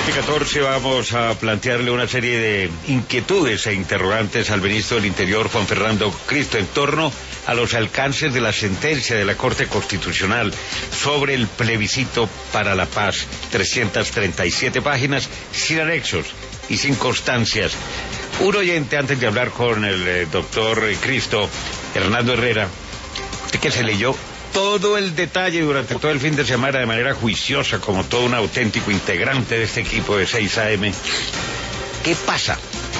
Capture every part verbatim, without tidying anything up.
siete catorce vamos a plantearle una serie de inquietudes e interrogantes al ministro del Interior, Juan Fernando Cristo, en torno a los alcances de la sentencia de la Corte Constitucional sobre el plebiscito para la paz. trescientas treinta y siete páginas, sin anexos y sin constancias. Un oyente, antes de hablar con el eh, doctor Cristo, Hernando Herrera, usted que se leyó todo el detalle durante todo el fin de semana de manera juiciosa, como todo un auténtico integrante de este equipo de seis A M. ¿Qué pasa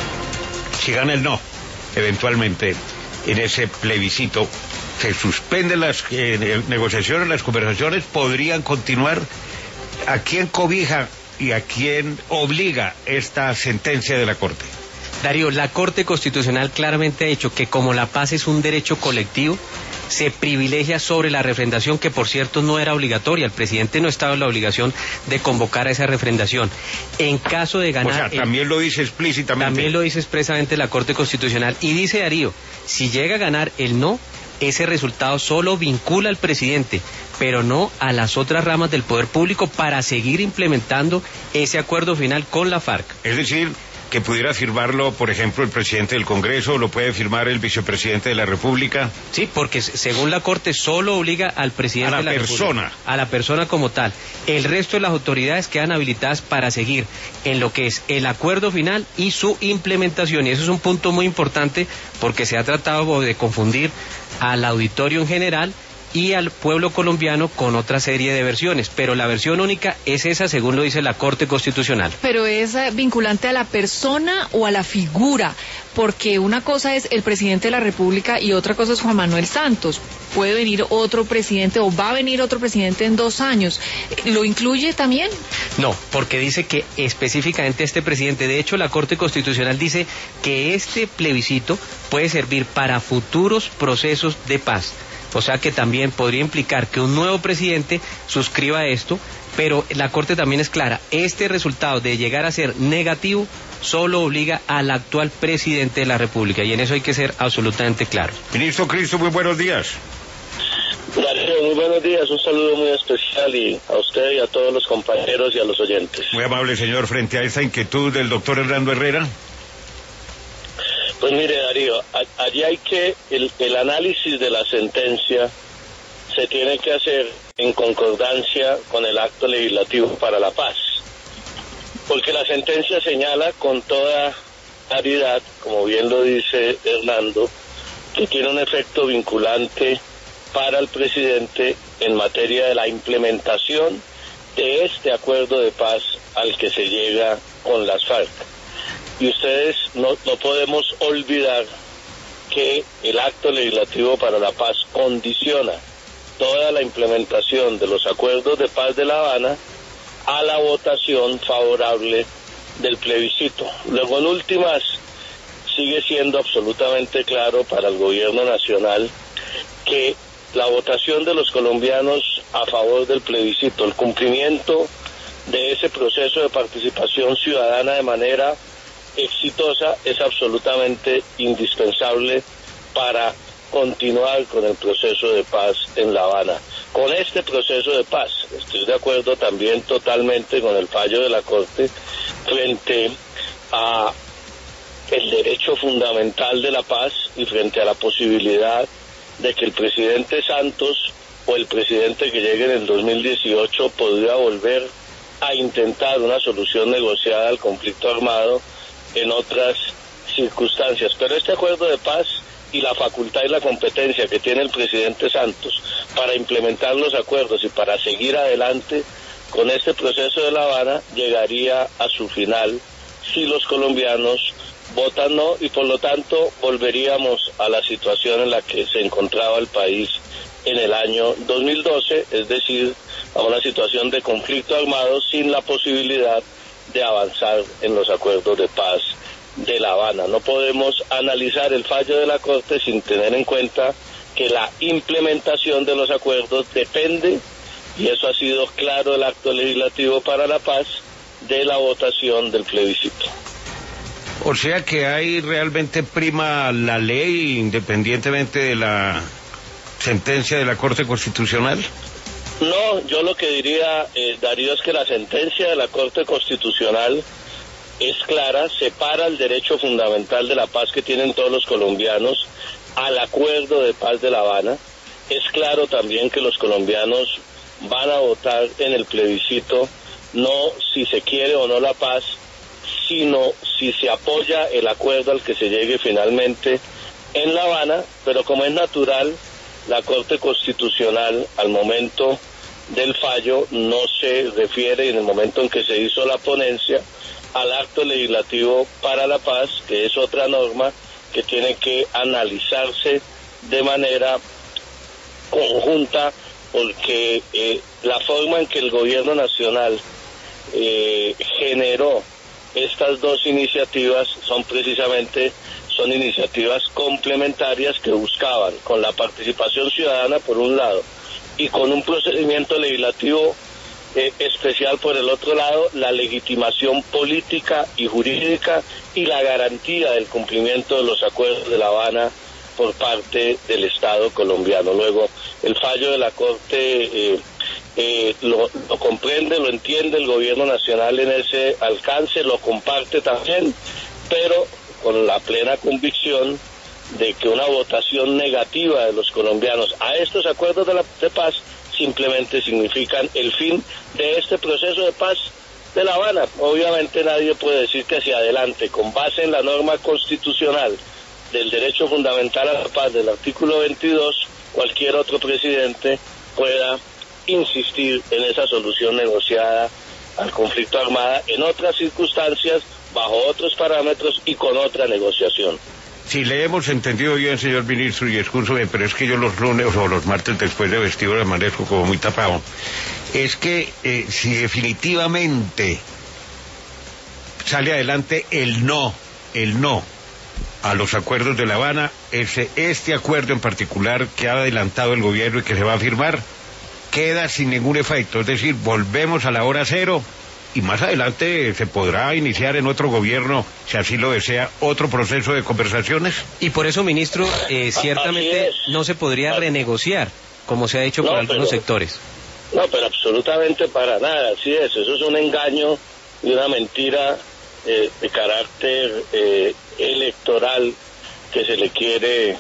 si gana el no, eventualmente, en ese plebiscito? ¿Se suspenden las eh, negociaciones, las conversaciones? ¿Podrían continuar? ¿A quién cobija y a quién obliga esta sentencia de la Corte? Darío, la Corte Constitucional claramente ha dicho que como la paz es un derecho colectivo, se privilegia sobre la refrendación, que por cierto no era obligatoria. El presidente no estaba en la obligación de convocar a esa refrendación. En caso de ganar... O sea, también el, lo dice explícitamente. También lo dice expresamente la Corte Constitucional. Y dice Darío, si llega a ganar el no, ese resultado solo vincula al presidente, pero no a las otras ramas del poder público para seguir implementando ese acuerdo final con la FARC. Es decir, que pudiera firmarlo, por ejemplo, el presidente del Congreso, lo puede firmar el vicepresidente de la República. Sí, porque según la Corte solo obliga al presidente a la, de la persona. República, a la persona como tal. El resto de las autoridades quedan habilitadas para seguir en lo que es el acuerdo final y su implementación. Y eso es un punto muy importante porque se ha tratado de confundir al auditorio en general y al pueblo colombiano con otra serie de versiones, pero la versión única es esa, según lo dice la Corte Constitucional. Pero es vinculante a la persona o a la figura, porque una cosa es el presidente de la República y otra cosa es Juan Manuel Santos. Puede venir otro presidente o va a venir otro presidente en dos años. ¿Lo incluye también? No, porque dice que específicamente este presidente, de hecho la Corte Constitucional dice que este plebiscito puede servir para futuros procesos de paz. O sea que también podría implicar que un nuevo presidente suscriba esto, pero la Corte también es clara, este resultado de llegar a ser negativo solo obliga al actual presidente de la República, y en eso hay que ser absolutamente claros. Ministro Cristo, muy buenos días. Darío, muy buenos días, un saludo muy especial y a usted y a todos los compañeros y a los oyentes. Muy amable, señor. Frente a esta inquietud del doctor Hernando Herrera. Pues mire, Darío, a, allí hay que, el, el análisis de la sentencia se tiene que hacer en concordancia con el acto legislativo para la paz, porque la sentencia señala con toda claridad, como bien lo dice Hernando, que tiene un efecto vinculante para el presidente en materia de la implementación de este acuerdo de paz al que se llega con las FARC. Y ustedes no, no podemos olvidar que el acto legislativo para la paz condiciona toda la implementación de los acuerdos de paz de La Habana a la votación favorable del plebiscito. Luego, en últimas, sigue siendo absolutamente claro para el gobierno nacional que la votación de los colombianos a favor del plebiscito, el cumplimiento de ese proceso de participación ciudadana de manera exitosa es absolutamente indispensable para continuar con el proceso de paz en La Habana. Con este proceso de paz, estoy de acuerdo también totalmente con el fallo de la Corte frente a el derecho fundamental de la paz y frente a la posibilidad de que el presidente Santos o el presidente que llegue en el dos mil dieciocho podría volver a intentar una solución negociada al conflicto armado en otras circunstancias. Pero este acuerdo de paz y la facultad y la competencia que tiene el presidente Santos para implementar los acuerdos y para seguir adelante con este proceso de La Habana llegaría a su final si los colombianos votan no, y por lo tanto volveríamos a la situación en la que se encontraba el país en el año dos mil doce, es decir, a una situación de conflicto armado sin la posibilidad de avanzar en los acuerdos de paz de La Habana. No podemos analizar el fallo de la Corte sin tener en cuenta que la implementación de los acuerdos depende, y eso ha sido claro el acto legislativo para la paz, de la votación del plebiscito. O sea que hay realmente prima la ley independientemente de la sentencia de la Corte Constitucional. No, yo lo que diría, eh, Darío, es que la sentencia de la Corte Constitucional es clara, separa el derecho fundamental de la paz que tienen todos los colombianos al acuerdo de paz de La Habana. Es claro también que los colombianos van a votar en el plebiscito no si se quiere o no la paz, sino si se apoya el acuerdo al que se llegue finalmente en La Habana, pero como es natural, la Corte Constitucional al momento del fallo no se refiere en el momento en que se hizo la ponencia al acto legislativo para la paz, que es otra norma que tiene que analizarse de manera conjunta, porque eh, la forma en que el gobierno nacional eh, generó estas dos iniciativas son precisamente son iniciativas complementarias que buscaban, con la participación ciudadana por un lado y con un procedimiento legislativo eh, especial por el otro lado, la legitimación política y jurídica y la garantía del cumplimiento de los acuerdos de La Habana por parte del Estado colombiano. Luego, el fallo de la Corte eh, eh, lo, lo comprende, lo entiende el gobierno nacional en ese alcance, lo comparte también, pero con la plena convicción de que una votación negativa de los colombianos a estos acuerdos de, la, de paz simplemente significan el fin de este proceso de paz de La Habana. Obviamente nadie puede decir que hacia adelante, con base en la norma constitucional del derecho fundamental a la paz del artículo veintidós, cualquier otro presidente pueda insistir en esa solución negociada al conflicto armado en otras circunstancias, bajo otros parámetros y con otra negociación. Si le hemos entendido bien, señor ministro, y excúseme, pero es que yo los lunes o los martes después de vestido amanezco como muy tapado, es que eh, si definitivamente sale adelante el no, el no a los acuerdos de La Habana, ese, este acuerdo en particular que ha adelantado el gobierno y que se va a firmar, queda sin ningún efecto, es decir, volvemos a la hora cero, y más adelante se podrá iniciar en otro gobierno, si así lo desea, otro proceso de conversaciones. Y por eso, ministro, eh, ciertamente no se podría renegociar, como se ha hecho no, por algunos pero, sectores. No, pero absolutamente para nada, así es, eso es un engaño y una mentira eh, de carácter eh, electoral que se le quiere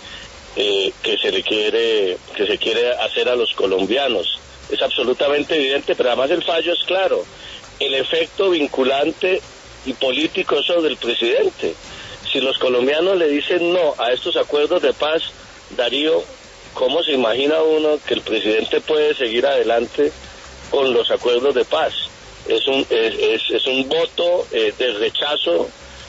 eh, que se le quiere que se quiere hacer a los colombianos. Es absolutamente evidente, pero además el fallo es claro. El efecto vinculante y político sobre el presidente. Si los colombianos le dicen no a estos acuerdos de paz, Darío, ¿cómo se imagina uno que el presidente puede seguir adelante con los acuerdos de paz? Es un es, es, es un voto eh, de rechazo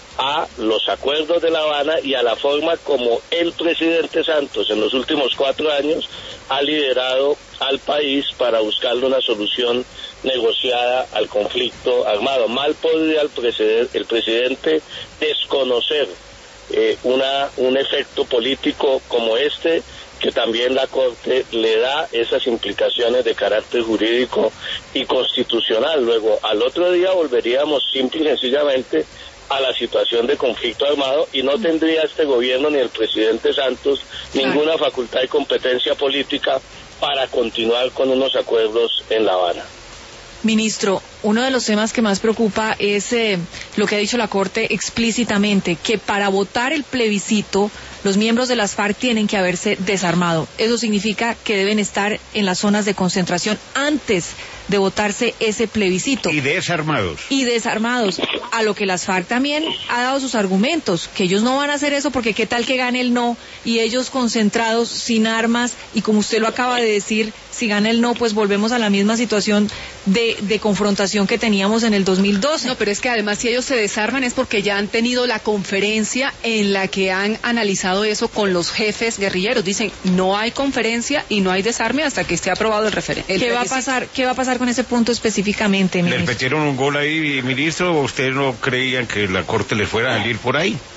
a los acuerdos de La Habana y a la forma como el presidente Santos en los últimos cuatro años ha liderado al país para buscarle una solución negociada al conflicto armado. Mal podría el, preside- el presidente desconocer eh, una un efecto político como este, que también la Corte le da esas implicaciones de carácter jurídico y constitucional. Luego, al otro día volveríamos simple y sencillamente a la situación de conflicto armado y no tendría este gobierno ni el presidente Santos ninguna facultad y competencia política para continuar con unos acuerdos en La Habana. Ministro, uno de los temas que más preocupa es eh, lo que ha dicho la Corte explícitamente, que para votar el plebiscito los miembros de las FARC tienen que haberse desarmado. Eso significa que deben estar en las zonas de concentración antes de votarse ese plebiscito. Y desarmados. Y desarmados, a lo que las FARC también ha dado sus argumentos, que ellos no van a hacer eso porque qué tal que gane el no, y ellos concentrados, sin armas, y como usted lo acaba de decir, si gana el no, pues volvemos a la misma situación de, de confrontación que teníamos en el dos mil doce. No, pero es que además si ellos se desarman es porque ya han tenido la conferencia en la que han analizado eso con los jefes guerrilleros. Dicen, no hay conferencia y no hay desarme hasta que esté aprobado el referéndum. ¿Qué va a pasar? ¿Qué va a pasar con ese punto específicamente, ministro? ¿Les metieron un gol ahí, ministro? ¿O ustedes no creían que la Corte les fuera a salir por ahí?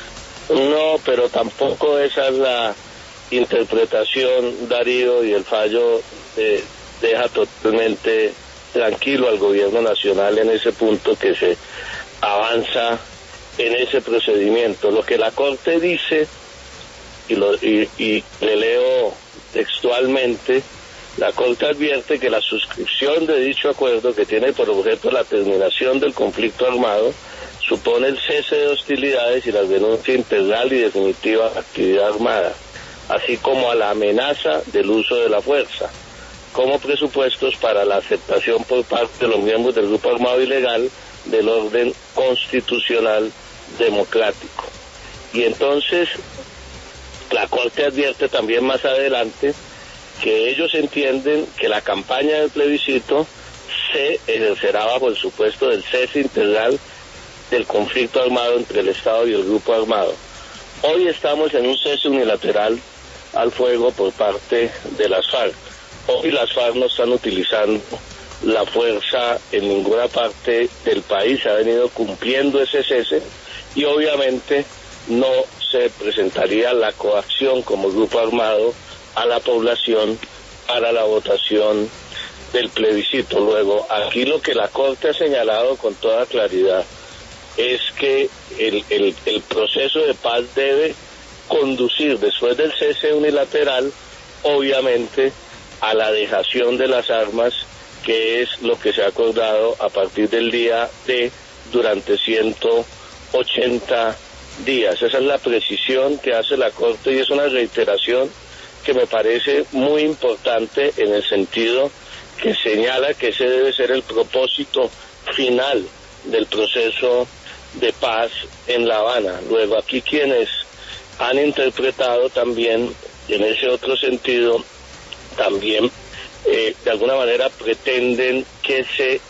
No, pero tampoco esa es la interpretación, Darío, y el fallo eh, deja totalmente tranquilo al gobierno nacional en ese punto, que se avanza en ese procedimiento. Lo que la Corte dice, y, lo, y, y le leo textualmente, La Corte advierte que la suscripción de dicho acuerdo, que tiene por objeto la terminación del conflicto armado, supone el cese de hostilidades y la renuncia integral y definitiva a la actividad armada, así como a la amenaza del uso de la fuerza, como presupuestos para la aceptación por parte de los miembros del grupo armado ilegal del orden constitucional democrático. Y entonces la Corte advierte también más adelante que ellos entienden que la campaña del plebiscito se ejercerá bajo el supuesto del cese integral del conflicto armado entre el Estado y el grupo armado. Hoy estamos en un cese unilateral al fuego por parte de las FARC. Hoy las FARC no están utilizando la fuerza en ninguna parte del país, ha venido cumpliendo ese cese y obviamente no se presentaría la coacción como grupo armado a la población para la votación del plebiscito. Luego, aquí lo que la Corte ha señalado con toda claridad es que el, el, el proceso de paz debe conducir, después del cese unilateral, obviamente, a la dejación de las armas, que es lo que se ha acordado a partir del día D durante ciento ochenta días. Esa es la precisión que hace la Corte y es una reiteración que me parece muy importante en el sentido que señala que ese debe ser el propósito final del proceso de paz en La Habana. Luego, aquí quienes han interpretado también, en ese otro sentido, también eh, de alguna manera pretenden que se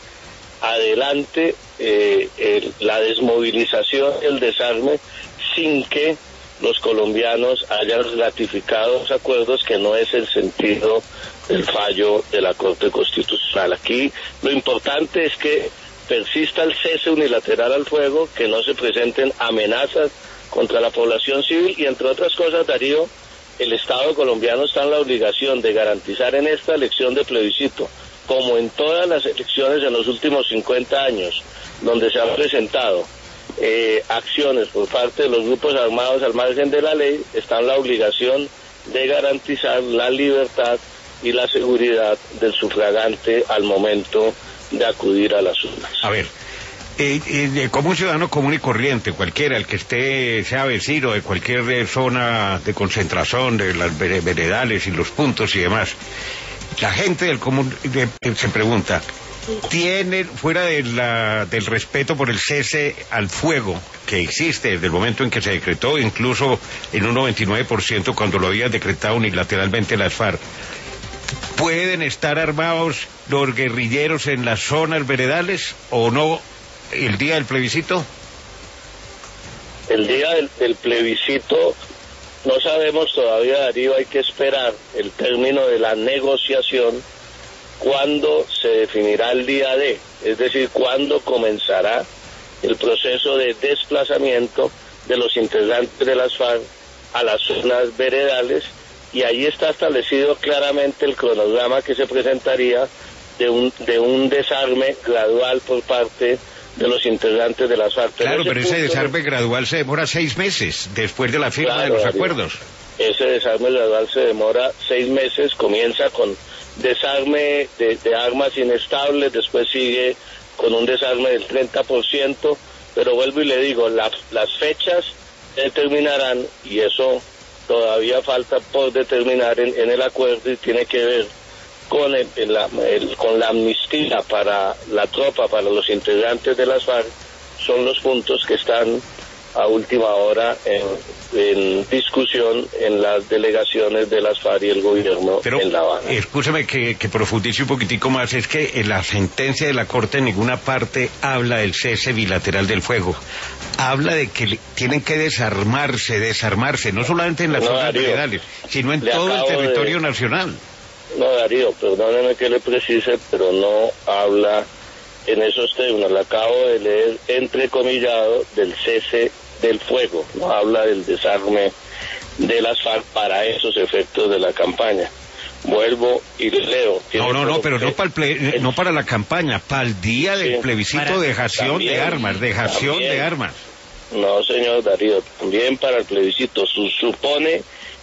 adelante eh, el, la desmovilización, el desarme, sin que los colombianos hayan ratificado los acuerdos, que no es el sentido del fallo de la Corte Constitucional. Aquí lo importante es que persista el cese unilateral al fuego, que no se presenten amenazas contra la población civil y, entre otras cosas, Darío, el Estado colombiano está en la obligación de garantizar en esta elección de plebiscito, como en todas las elecciones en los últimos cincuenta años, donde se han presentado Eh, acciones por parte de los grupos armados al margen de la ley, está en la obligación de garantizar la libertad y la seguridad del sufragante al momento de acudir a las urnas. A ver, eh, eh, como un ciudadano común y corriente, cualquiera, el que esté, sea vecino de cualquier eh, zona de concentración, de las veredales y los puntos y demás, la gente del común de, de, se pregunta, tiene, fuera de la, del respeto por el cese al fuego que existe desde el momento en que se decretó, incluso en un noventa y nueve por ciento cuando lo había decretado unilateralmente las FARC, ¿pueden estar armados los guerrilleros en las zonas veredales o no el día del plebiscito? El día del, del plebiscito no sabemos todavía, Darío, hay que esperar el término de la negociación, cuándo se definirá el día D, es decir, cuándo comenzará el proceso de desplazamiento de los integrantes de las FARC a las zonas veredales, y allí está establecido claramente el cronograma que se presentaría de un de un desarme gradual por parte de los integrantes de las FARC. Pero claro, ese pero ese desarme gradual se demora seis meses después de la firma claro, de los Darío, acuerdos. Ese desarme gradual se demora seis meses, comienza con desarme de, de armas inestables, después sigue con un desarme del treinta por ciento, pero vuelvo y le digo, la, las fechas determinarán, y eso todavía falta por determinar en, en el acuerdo, y tiene que ver con, el, el, el, con la amnistía para la tropa, para los integrantes de las FARC, son los puntos que están a última hora en, en discusión en las delegaciones de las FARC y el gobierno Pero, en La Habana. Escúchame que, que profundice un poquitico más, es que en la sentencia de la Corte en ninguna parte habla del cese bilateral del fuego, habla de que le, tienen que desarmarse, desarmarse, no solamente en las no, zonas veredales, sino en todo el territorio de... nacional. No, Darío, perdóneme que le precise, pero no habla en esos términos. Le acabo de leer entrecomillado del cese del fuego, no habla del desarme de las FARC para esos efectos de la campaña. Vuelvo y leo. No, no, no, pero no para, el ple, no para la campaña, para el día del sí, plebiscito, dejación también, de armas, dejación también, de armas. No, señor Darío, también para el plebiscito. Su, supone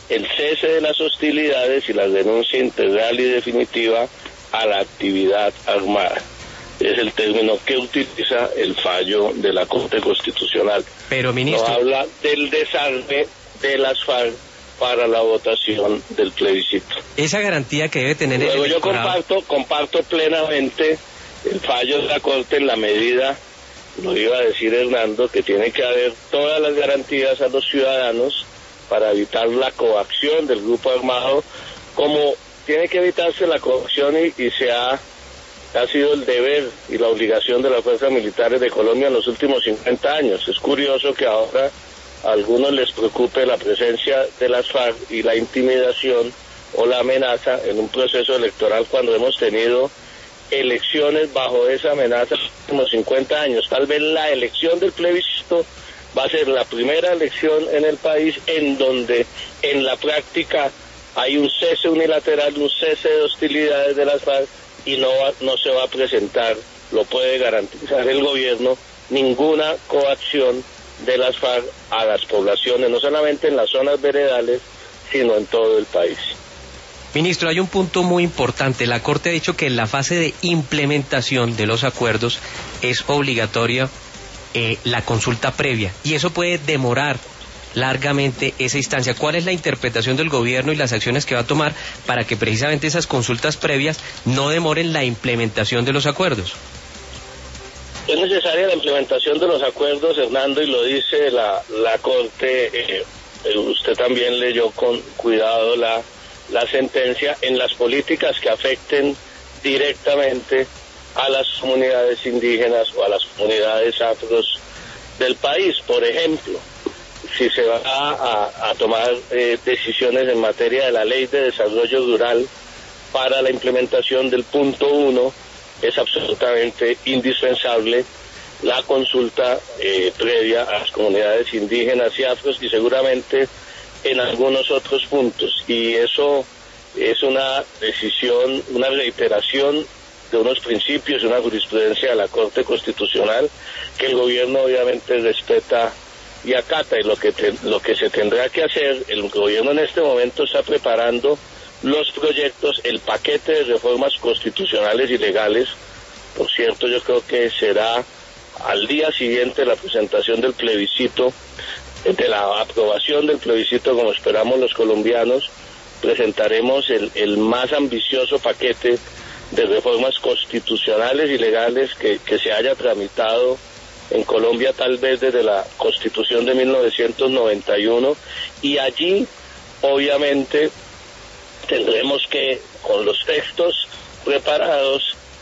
el cese de las hostilidades y la renuncia integral y definitiva a la actividad armada. Es el término que utiliza el fallo de la Corte Constitucional. Pero, ministro... No habla del desarme de las FARC para la votación del plebiscito. Esa garantía que debe tener el Luego electorado... yo comparto, comparto plenamente el fallo de la Corte en la medida, lo iba a decir Hernando, que tiene que haber todas las garantías a los ciudadanos para evitar la coacción del grupo armado, como tiene que evitarse la coacción y, y se ha, ha sido el deber y la obligación de las fuerzas militares de Colombia en los últimos cincuenta años. Es curioso que ahora a algunos les preocupe la presencia de las FARC y la intimidación o la amenaza en un proceso electoral cuando hemos tenido elecciones bajo esa amenaza en los últimos cincuenta años. Tal vez la elección del plebiscito va a ser la primera elección en el país en donde en la práctica hay un cese unilateral, un cese de hostilidades de las FARC y no, va, no se va a presentar, lo puede garantizar el gobierno, ninguna coacción de las FARC a las poblaciones, no solamente en las zonas veredales, sino en todo el país. Ministro, hay un punto muy importante. La Corte ha dicho que en la fase de implementación de los acuerdos es obligatoria eh, la consulta previa, y eso puede demorar largamente esa instancia. ¿Cuál es la interpretación del gobierno y las acciones que va a tomar para que precisamente esas consultas previas no demoren la implementación de los acuerdos? Es necesaria la implementación de los acuerdos, Hernando, y lo dice la, la Corte, eh, usted también leyó con cuidado la, la sentencia, en las políticas que afecten directamente a las comunidades indígenas o a las comunidades afros del país. Por ejemplo, si se va a, a tomar eh, decisiones en materia de la Ley de Desarrollo Rural para la implementación del punto uno, es absolutamente indispensable la consulta eh, previa a las comunidades indígenas y afros y seguramente en algunos otros puntos. Y eso es una decisión, una reiteración de unos principios y una jurisprudencia de la Corte Constitucional que el gobierno obviamente respeta y acata, y lo que te, lo que se tendrá que hacer, el gobierno en este momento está preparando los proyectos, el paquete de reformas constitucionales y legales. Por cierto, yo creo que será al día siguiente la presentación del plebiscito, de la aprobación del plebiscito, como esperamos los colombianos, presentaremos el, el más ambicioso paquete de reformas constitucionales y legales que, que se haya tramitado en Colombia tal vez desde la Constitución de mil novecientos noventa y uno, y allí obviamente tendremos que, con los textos preparados,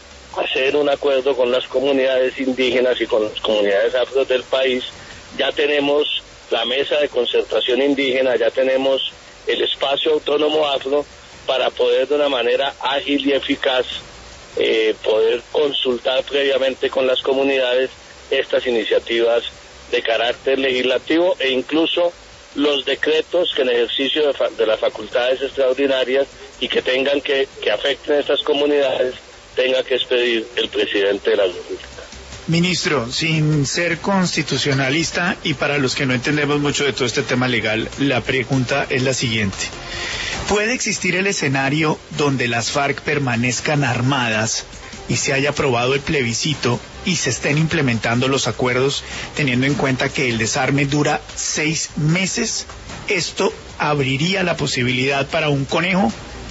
hacer un acuerdo con las comunidades indígenas y con las comunidades afros del país. Ya tenemos la mesa de concertación indígena, ya tenemos el espacio autónomo afro para poder de una manera ágil y eficaz eh, poder consultar previamente con las comunidades estas iniciativas de carácter legislativo e incluso los decretos que en ejercicio de, fa de las facultades extraordinarias y que tengan que, que afecten a estas comunidades tenga que expedir el presidente de la República. Ministro, sin ser constitucionalista y para los que no entendemos mucho de todo este tema legal, la pregunta es la siguiente. ¿Puede existir el escenario donde las FARC permanezcan armadas y se haya aprobado el plebiscito y se estén implementando los acuerdos, teniendo en cuenta que el desarme dura seis meses? ¿Esto abriría la posibilidad para un conejo?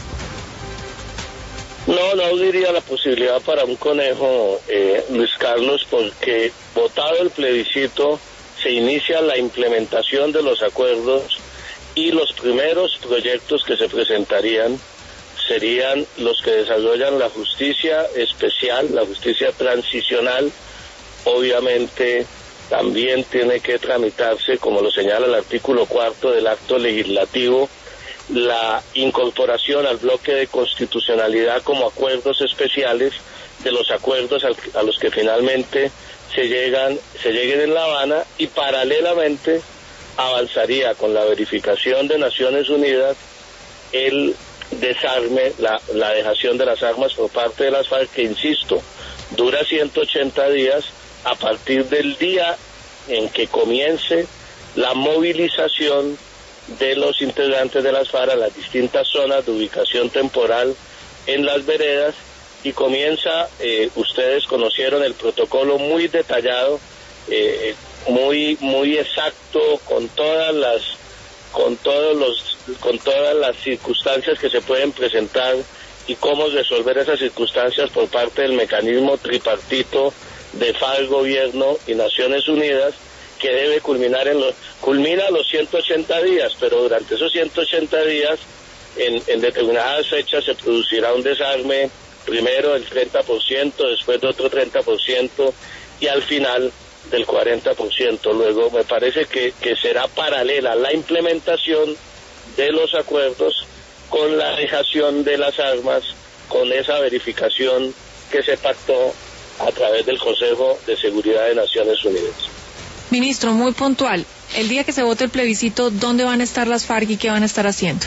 No, no abriría la posibilidad para un conejo, eh, Luis Carlos, porque votado el plebiscito se inicia la implementación de los acuerdos y los primeros proyectos que se presentarían serían los que desarrollan la justicia especial, la justicia transicional. Obviamente también tiene que tramitarse, como lo señala el artículo cuarto del acto legislativo, la incorporación al bloque de constitucionalidad como acuerdos especiales de los acuerdos al, a los que finalmente se llegan, se lleguen en La Habana, y paralelamente avanzaría con la verificación de Naciones Unidas el desarme, la, la dejación de las armas por parte de las FARC, que insisto, dura ciento ochenta días a partir del día en que comience la movilización de los integrantes de las FARC a las distintas zonas de ubicación temporal en las veredas, y comienza, eh, ustedes conocieron el protocolo muy detallado, eh, muy muy exacto, con todas las con todos los con todas las circunstancias que se pueden presentar y cómo resolver esas circunstancias por parte del mecanismo tripartito de FARC, gobierno y Naciones Unidas, que debe culminar en los culmina a los ciento ochenta días, pero durante esos ciento ochenta días en, en determinadas fechas se producirá un desarme, primero del treinta por ciento, después de otro treinta por ciento y al final del cuarenta por ciento. Luego me parece que, que será paralela la implementación de los acuerdos con la dejación de las armas, con esa verificación que se pactó a través del Consejo de Seguridad de Naciones Unidas. Ministro, muy puntual, el día que se vote el plebiscito, ¿dónde van a estar las FARC y qué van a estar haciendo?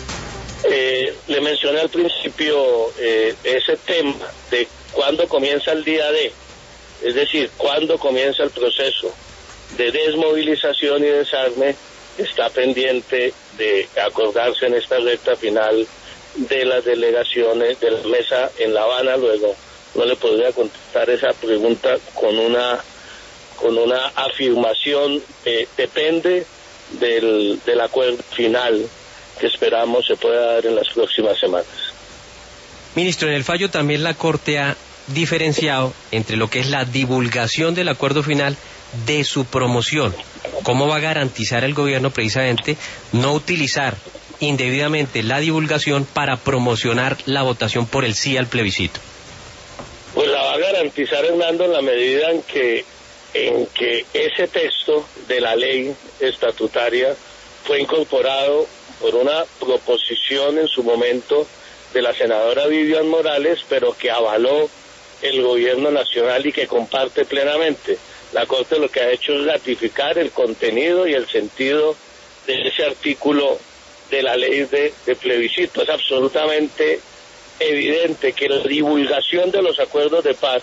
Eh, le mencioné al principio eh, ese tema de cuándo comienza el día D, es decir, cuándo comienza el proceso de desmovilización y desarme, está pendiente de acordarse en esta recta final de las delegaciones de la mesa en La Habana. Luego no le podría contestar esa pregunta con una con una afirmación, eh, depende del, del acuerdo final que esperamos se pueda dar en las próximas semanas. Ministro, en el fallo también la Corte ha diferenciado entre lo que es la divulgación del acuerdo final de su promoción. ¿Cómo va a garantizar el gobierno precisamente no utilizar indebidamente la divulgación para promocionar la votación por el sí al plebiscito? Pues la va a garantizar, Hernando, en la medida en que en que ese texto de la ley estatutaria fue incorporado por una proposición en su momento de la senadora Vivian Morales, pero que avaló el gobierno nacional y que comparte plenamente. La Corte lo que ha hecho es ratificar el contenido y el sentido de ese artículo de la ley de, de plebiscito. Es absolutamente evidente que la divulgación de los acuerdos de paz,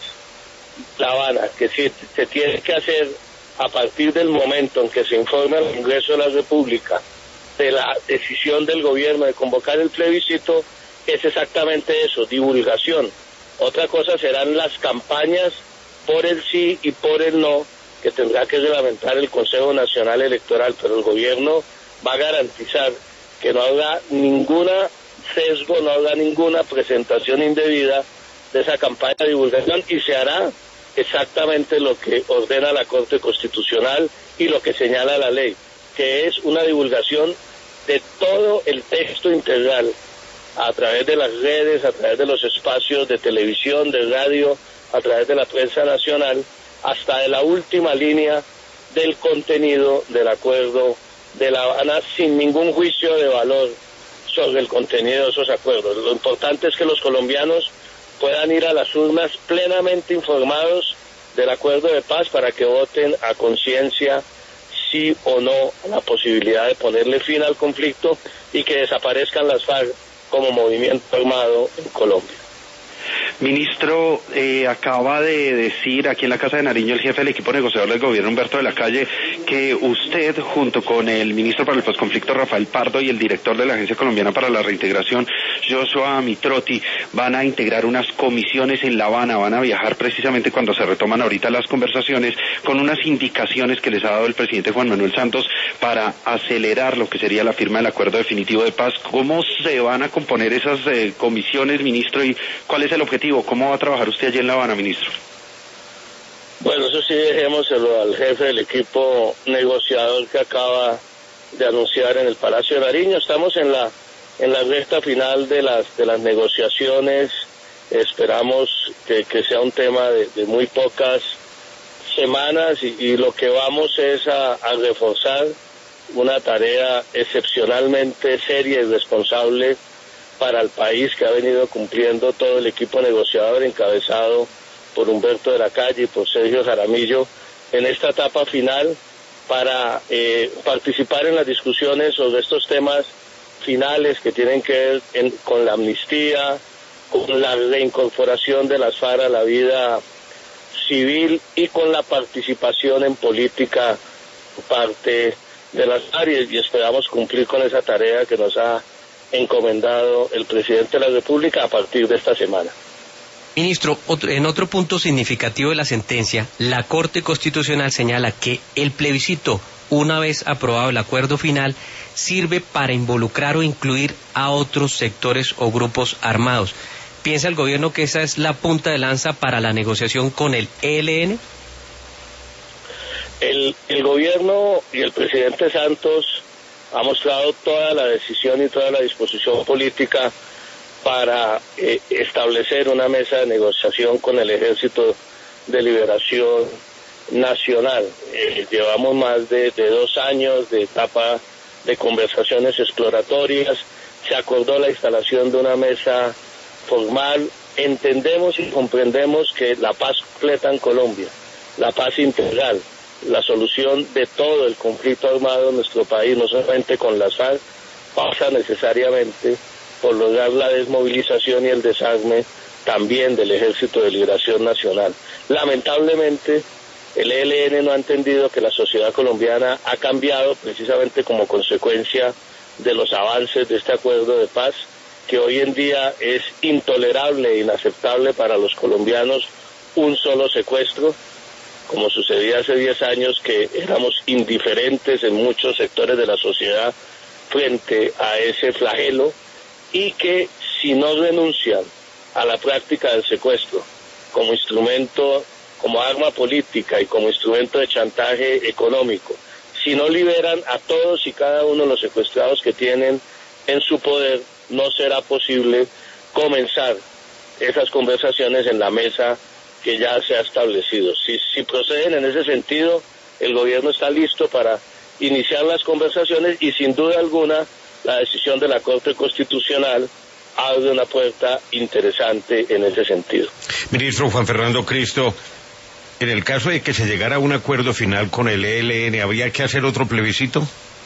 La Habana, que se, se tiene que hacer a partir del momento en que se informe al Congreso de la República de la decisión del gobierno de convocar el plebiscito, es exactamente eso, divulgación. Otra cosa serán las campañas por el sí y por el no, que tendrá que reglamentar el Consejo Nacional Electoral, pero el gobierno va a garantizar que no habrá ninguna sesgo, no habrá ninguna presentación indebida de esa campaña de divulgación, y se hará exactamente lo que ordena la Corte Constitucional y lo que señala la ley, que es una divulgación de todo el texto integral a través de las redes, a través de los espacios de televisión, de radio, a través de la prensa nacional, hasta de la última línea del contenido del acuerdo de La Habana, sin ningún juicio de valor sobre el contenido de esos acuerdos. Lo importante es que los colombianos puedan ir a las urnas plenamente informados del acuerdo de paz para que voten a conciencia sí o no a la posibilidad de ponerle fin al conflicto y que desaparezcan las FARC como movimiento armado en Colombia. Ministro, eh, acaba de decir aquí en la Casa de Nariño el jefe del equipo negociador del gobierno, Humberto de la Calle, que usted, junto con el ministro para el posconflicto, Rafael Pardo, y el director de la Agencia Colombiana para la Reintegración, Joshua Mitrotti, van a integrar unas comisiones en La Habana, van a viajar precisamente cuando se retoman ahorita las conversaciones, con unas indicaciones que les ha dado el presidente Juan Manuel Santos para acelerar lo que sería la firma del acuerdo definitivo de paz. ¿Cómo se van a componer esas eh, comisiones, ministro, y cuál es el objetivo? ¿Cómo va a trabajar usted allí en La Habana, ministro? Bueno, eso sí, dejémoselo al jefe del equipo negociador que acaba de anunciar en el Palacio de Nariño. Estamos en la en la recta final de las de las negociaciones. Esperamos que, que sea un tema de, de muy pocas semanas y, y lo que vamos es a, a reforzar una tarea excepcionalmente seria y responsable para el país, que ha venido cumpliendo todo el equipo negociador encabezado por Humberto de la Calle y por Sergio Jaramillo en esta etapa final, para eh, participar en las discusiones sobre estos temas finales que tienen que ver en, con la amnistía, con la reincorporación de las FARC a la vida civil y con la participación en política por parte de las áreas y esperamos cumplir con esa tarea que nos ha encomendado el presidente de la República a partir de esta semana. Ministro, otro, en otro punto significativo de la sentencia, la Corte Constitucional señala que el plebiscito, una vez aprobado el acuerdo final, sirve para involucrar o incluir a otros sectores o grupos armados. ¿Piensa el gobierno que esa es la punta de lanza para la negociación con el E L N? El, el gobierno y el presidente Santos ha mostrado toda la decisión y toda la disposición política para eh, establecer una mesa de negociación con el Ejército de Liberación Nacional. Eh, llevamos más de, de dos años de etapa de conversaciones exploratorias, se acordó la instalación de una mesa formal. Entendemos y comprendemos que la paz completa en Colombia, la paz integral, la solución de todo el conflicto armado en nuestro país, no solamente con las FARC, pasa necesariamente por lograr la desmovilización y el desarme también del Ejército de Liberación Nacional. Lamentablemente, el E L N no ha entendido que la sociedad colombiana ha cambiado precisamente como consecuencia de los avances de este acuerdo de paz, que hoy en día es intolerable e inaceptable para los colombianos un solo secuestro, como sucedía hace diez años, que éramos indiferentes en muchos sectores de la sociedad frente a ese flagelo, y que si no renuncian a la práctica del secuestro como instrumento, como arma política y como instrumento de chantaje económico, si no liberan a todos y cada uno de los secuestrados que tienen en su poder, no será posible comenzar esas conversaciones en la mesa que ya se ha establecido. Si, si proceden en ese sentido, el gobierno está listo para iniciar las conversaciones y sin duda alguna la decisión de la Corte Constitucional abre una puerta interesante en ese sentido. Ministro Juan Fernando Cristo, en el caso de que se llegara a un acuerdo final con el E L N, ¿habría que hacer otro plebiscito?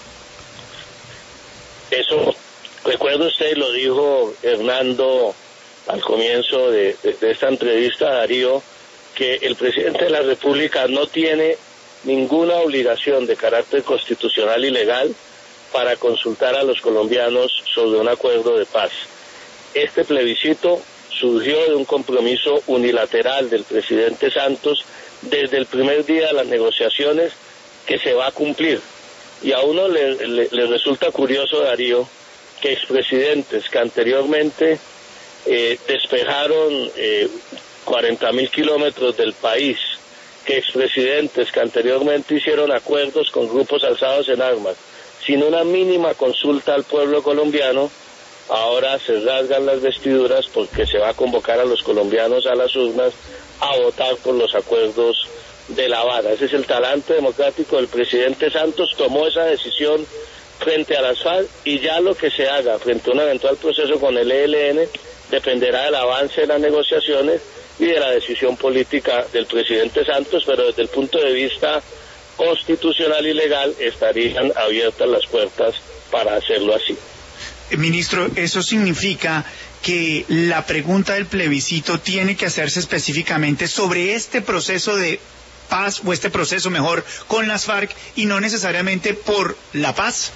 Eso, recuerdo usted, lo dijo Hernando al comienzo de, de, de esta entrevista, Darío, que el presidente de la República no tiene ninguna obligación de carácter constitucional y legal para consultar a los colombianos sobre un acuerdo de paz. Este plebiscito surgió de un compromiso unilateral del presidente Santos desde el primer día de las negociaciones, que se va a cumplir. Y a uno le, le, le resulta curioso, Darío, que expresidentes que anteriormente eh, despejaron eh, cuarenta mil kilómetros del país, que expresidentes que anteriormente hicieron acuerdos con grupos alzados en armas, sin una mínima consulta al pueblo colombiano, ahora se rasgan las vestiduras porque se va a convocar a los colombianos a las urnas a votar por los acuerdos de La Habana. Ese es el talante democrático del presidente Santos. Tomó esa decisión frente a las FARC y ya lo que se haga frente a un eventual proceso con el E L N dependerá del avance de las negociaciones y de la decisión política del presidente Santos, pero desde el punto de vista constitucional y legal estarían abiertas las puertas para hacerlo así. Ministro, ¿eso significa que la pregunta del plebiscito tiene que hacerse específicamente sobre este proceso de paz, o este proceso mejor, con las FARC y no necesariamente por la paz?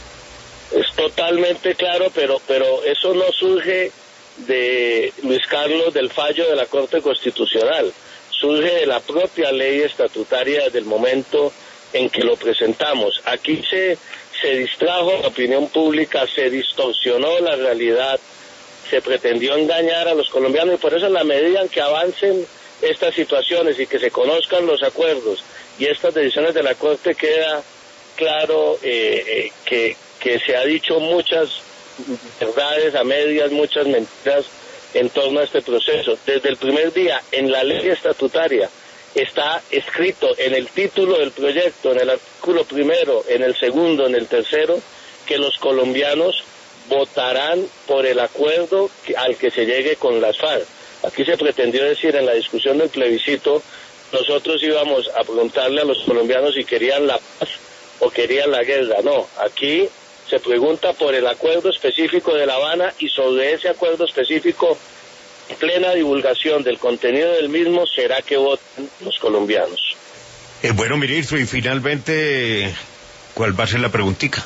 Es totalmente claro, pero, pero eso no surge de Luis Carlos, del fallo de la Corte Constitucional, surge de la propia ley estatutaria desde el momento en que lo presentamos. Aquí se, se distrajo la opinión pública, se distorsionó la realidad, se pretendió engañar a los colombianos, y por eso en la medida en que avancen estas situaciones y que se conozcan los acuerdos y estas decisiones de la Corte, queda claro eh, eh, que, que se ha dicho muchas verdades a medias, muchas mentiras en torno a este proceso. Desde el primer día, en la ley estatutaria, está escrito en el título del proyecto, en el artículo primero, en el segundo, en el tercero, que los colombianos votarán por el acuerdo que, al que se llegue con las FARC. Aquí se pretendió decir en la discusión del plebiscito, nosotros íbamos a preguntarle a los colombianos si querían la paz o querían la guerra. No, aquí se pregunta por el acuerdo específico de La Habana, y sobre ese acuerdo específico, plena divulgación del contenido del mismo, será que voten los colombianos. Eh, bueno, ministro, y finalmente ¿Cuál va a ser la preguntica?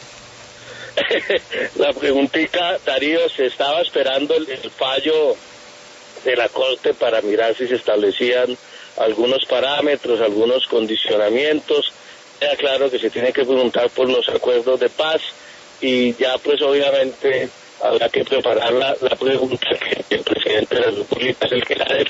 La preguntica, Darío, se estaba esperando el, el fallo de la Corte para mirar si se establecían algunos parámetros, algunos condicionamientos. Queda claro que se tiene que preguntar por los acuerdos de paz y ya pues obviamente habrá que preparar la, la pregunta que el presidente de la República es el que la debe.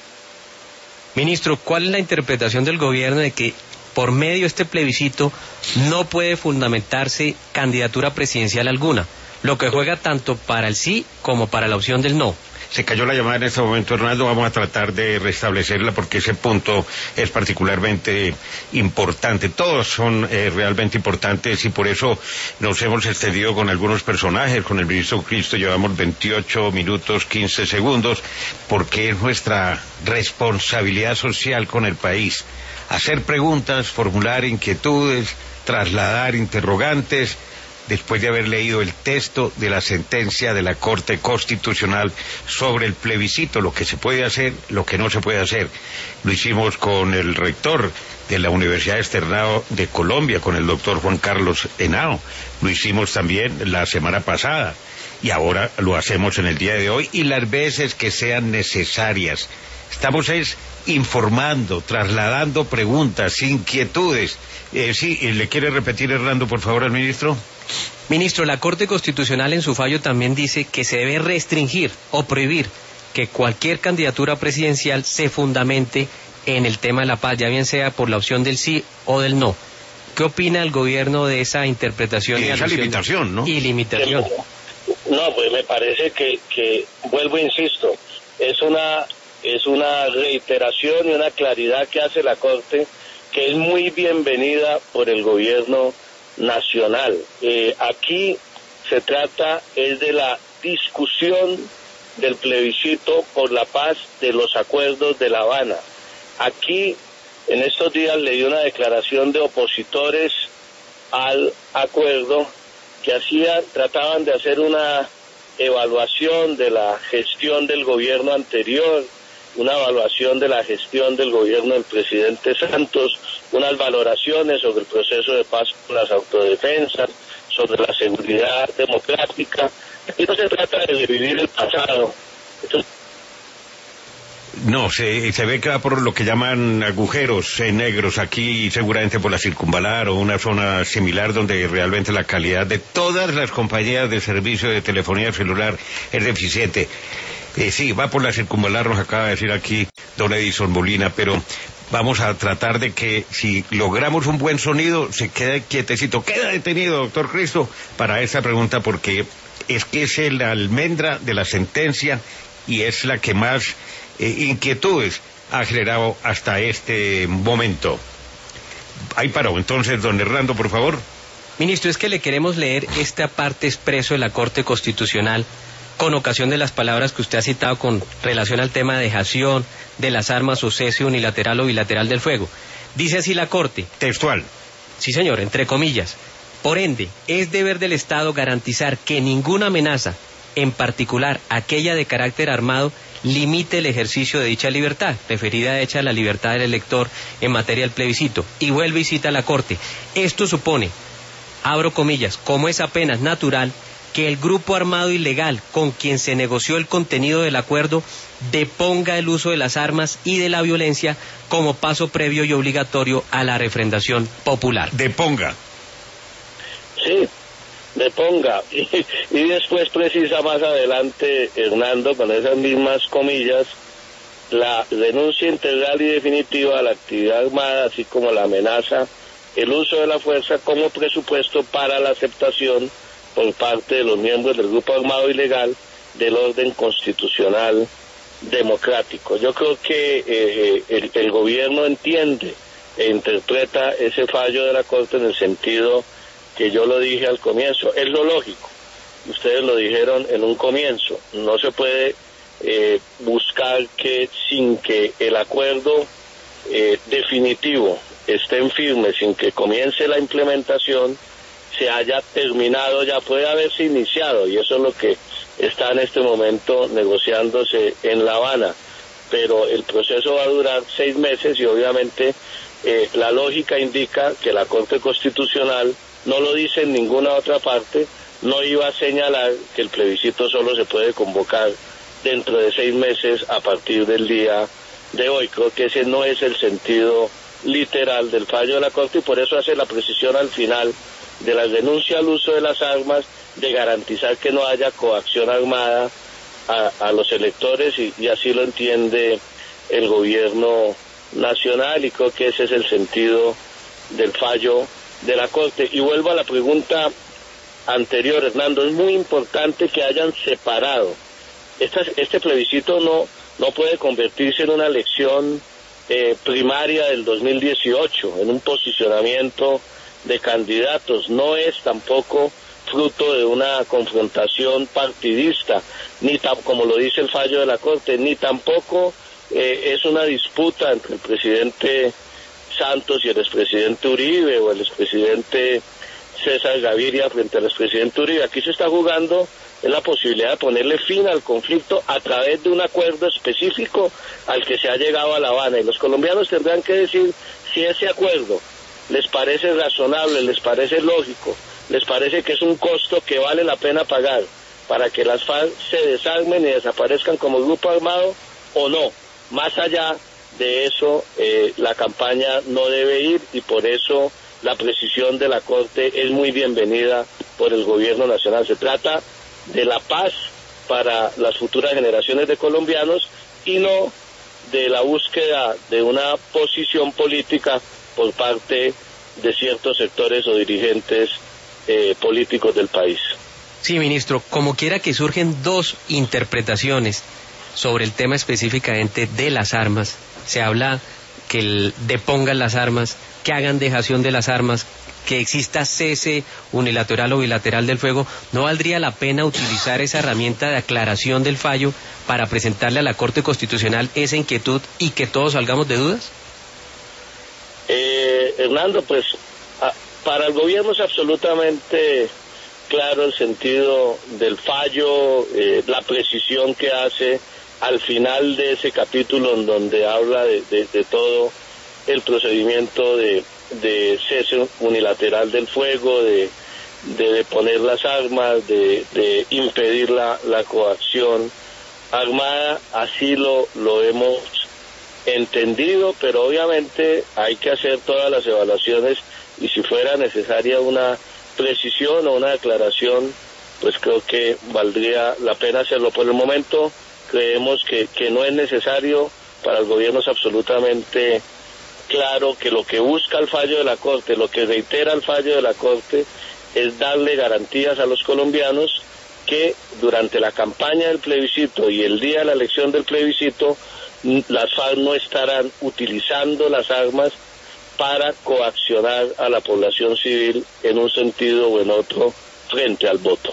Ministro, ¿cuál es la interpretación del gobierno de que por medio de este plebiscito no puede fundamentarse candidatura presidencial alguna, lo que juega tanto para el sí como para la opción del no? Se cayó la llamada en este momento, Hernando, vamos a tratar de restablecerla porque ese punto es particularmente importante. Todos son eh, realmente importantes y por eso nos hemos extendido con algunos personajes. Con el ministro Cristo llevamos veintiocho minutos, quince segundos, porque es nuestra responsabilidad social con el país. Hacer preguntas, formular inquietudes, trasladar interrogantes, después de haber leído el texto de la sentencia de la Corte Constitucional sobre el plebiscito, lo que se puede hacer, lo que no se puede hacer. Lo hicimos con el rector de la Universidad Externado de Colombia, con el doctor Juan Carlos Henao. Lo hicimos también la semana pasada y ahora lo hacemos en el día de hoy y las veces que sean necesarias. Estamos es informando, trasladando preguntas, inquietudes. Eh, sí, ¿le quiere repetir, Hernando, por favor, al ministro? Ministro, la Corte Constitucional en su fallo también dice que se debe restringir o prohibir que cualquier candidatura presidencial se fundamente en el tema de la paz, ya bien sea por la opción del sí o del no. ¿Qué opina el gobierno de esa interpretación? Y esa limitación, ¿no? Y limitación. No, pues me parece que, que vuelvo, insisto, es una... es una reiteración y una claridad que hace la Corte que es muy bienvenida por el gobierno nacional. Eh, aquí se trata es de la discusión del plebiscito por la paz de los acuerdos de La Habana. Aquí, en estos días, leí una declaración de opositores al acuerdo que hacían, trataban de hacer una evaluación de la gestión del gobierno anterior, una evaluación de la gestión del gobierno del presidente Santos, unas valoraciones sobre el proceso de paz con las autodefensas, sobre la seguridad democrática. Aquí no se trata de revivir el pasado. Entonces, no, se, se ve que va por lo que llaman agujeros eh, negros aquí, seguramente por la circunvalar o una zona similar donde realmente la calidad de todas las compañías de servicio de telefonía celular es deficiente. Eh, sí, va por la circunvalar, nos acaba de decir aquí don Edison Molina, pero vamos a tratar de que si logramos un buen sonido, se quede quietecito, queda detenido, doctor Cristo, para esta pregunta, porque es que es la almendra de la sentencia y es la que más eh, inquietudes ha generado hasta este momento. Ahí paró, entonces, don Hernando, por favor. Ministro, es que le queremos leer esta parte expreso de la Corte Constitucional con ocasión de las palabras que usted ha citado con relación al tema de dejación de las armas o cese unilateral o bilateral del fuego. Dice así la Corte. Textual. Sí, señor, entre comillas. Por ende, es deber del Estado garantizar que ninguna amenaza, en particular aquella de carácter armado, limite el ejercicio de dicha libertad, referida hecha a la libertad del elector en materia del plebiscito. Y vuelve y cita la Corte. Esto supone, abro comillas, como es apenas natural, que el grupo armado ilegal con quien se negoció el contenido del acuerdo deponga el uso de las armas y de la violencia como paso previo y obligatorio a la refrendación popular. Deponga. Sí, deponga. Y, y después precisa más adelante, Hernando, con esas mismas comillas, la denuncia integral y definitiva a la actividad armada, así como la amenaza, el uso de la fuerza como presupuesto para la aceptación por parte de los miembros del grupo armado ilegal del orden constitucional democrático. Yo creo que eh, el, el gobierno entiende e interpreta ese fallo de la Corte en el sentido que yo lo dije al comienzo. Es lo lógico. Ustedes lo dijeron en un comienzo. No se puede eh, buscar que sin que el acuerdo eh, definitivo esté en firme, sin que comience la implementación, se haya terminado, ya puede haberse iniciado, y eso es lo que está en este momento negociándose en La Habana, pero el proceso va a durar seis meses y obviamente eh, la lógica indica que la Corte Constitucional, no lo dice en ninguna otra parte, no iba a señalar que el plebiscito solo se puede convocar dentro de seis meses a partir del día de hoy. Creo que ese no es el sentido literal del fallo de la Corte, y por eso hace la precisión al final de la denuncia al uso de las armas, de garantizar que no haya coacción armada a, a los electores, y, y así lo entiende el gobierno nacional, y creo que ese es el sentido del fallo de la Corte. Y vuelvo a la pregunta anterior, Hernando, es muy importante que hayan separado. Esta, este plebiscito no, no puede convertirse en una elección eh, primaria del dos mil dieciocho, en un posicionamiento de candidatos, no es tampoco fruto de una confrontación partidista, ni tam, como lo dice el fallo de la Corte, ni tampoco eh, es una disputa entre el presidente Santos y el expresidente Uribe, o el expresidente César Gaviria frente al expresidente Uribe. Aquí se está jugando en la posibilidad de ponerle fin al conflicto a través de un acuerdo específico al que se ha llegado a La Habana, y los colombianos tendrán que decir si ese acuerdo les parece razonable, les parece lógico, les parece que es un costo que vale la pena pagar para que las FARC se desarmen y desaparezcan como grupo armado, o no. Más allá de eso, eh, la campaña no debe ir, y por eso la precisión de la Corte es muy bienvenida por el gobierno nacional. Se trata de la paz para las futuras generaciones de colombianos, y no de la búsqueda de una posición política por parte de ciertos sectores o dirigentes eh, políticos del país. Sí, ministro, como quiera que surgen dos interpretaciones sobre el tema específicamente de las armas. Se habla que el, depongan las armas, que hagan dejación de las armas, que exista cese unilateral o bilateral del fuego. ¿No valdría la pena utilizar esa herramienta de aclaración del fallo para presentarle a la Corte Constitucional esa inquietud y que todos salgamos de dudas? Eh, Hernando, pues a, para el gobierno es absolutamente claro el sentido del fallo, eh, la precisión que hace al final de ese capítulo en donde habla de, de, de todo el procedimiento de, de cese unilateral del fuego, de, de deponer las armas, de, de impedir la, la coacción armada. Así lo, lo hemos entendido, pero obviamente hay que hacer todas las evaluaciones, y si fuera necesaria una precisión o una declaración, pues creo que valdría la pena hacerlo. Por el momento creemos que, que no es necesario. Para el gobierno es absolutamente claro que lo que busca el fallo de la Corte, lo que reitera el fallo de la Corte, es darle garantías a los colombianos que durante la campaña del plebiscito y el día de la elección del plebiscito, las FARC no estarán utilizando las armas para coaccionar a la población civil en un sentido o en otro frente al voto.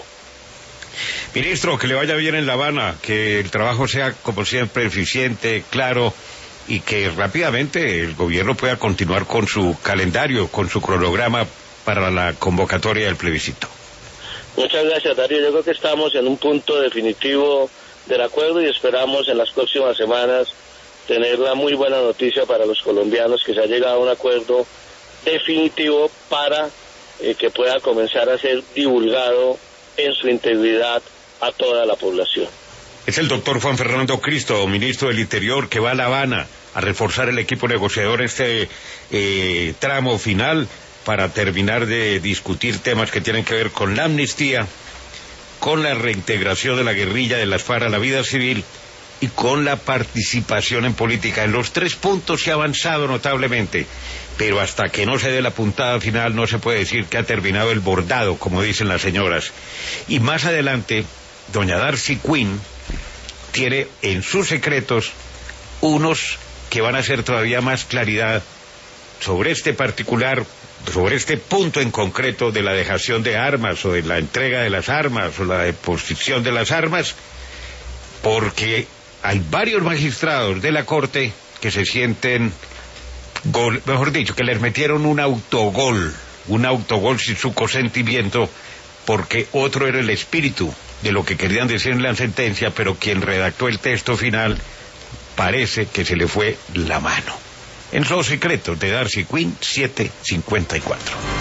Ministro, que le vaya bien en La Habana, que el trabajo sea como siempre eficiente, claro, y que rápidamente el gobierno pueda continuar con su calendario, con su cronograma para la convocatoria del plebiscito. Muchas gracias, Darío. Yo creo que estamos en un punto definitivo del acuerdo, y esperamos en las próximas semanas tener la muy buena noticia para los colombianos, que se ha llegado a un acuerdo definitivo para eh, que pueda comenzar a ser divulgado en su integridad a toda la población. Es el doctor Juan Fernando Cristo, ministro del Interior, que va a La Habana a reforzar el equipo negociador este eh, tramo final para terminar de discutir temas que tienen que ver con la amnistía, con la reintegración de la guerrilla de las FARC a la vida civil y con la participación en política. En los tres puntos se ha avanzado notablemente, pero hasta que no se dé la puntada final no se puede decir que ha terminado el bordado, como dicen las señoras. Y más adelante, doña Darcy Quinn tiene en sus secretos unos que van a hacer todavía más claridad sobre este particular, sobre este punto en concreto de la dejación de armas o de la entrega de las armas o la deposición de las armas, porque hay varios magistrados de la Corte que se sienten, gol, mejor dicho, que les metieron un autogol, un autogol sin su consentimiento, porque otro era el espíritu de lo que querían decir en la sentencia, pero quien redactó el texto final parece que se le fue la mano. en Los Secretos de Darcy Quinn, siete cincuenta y cuatro.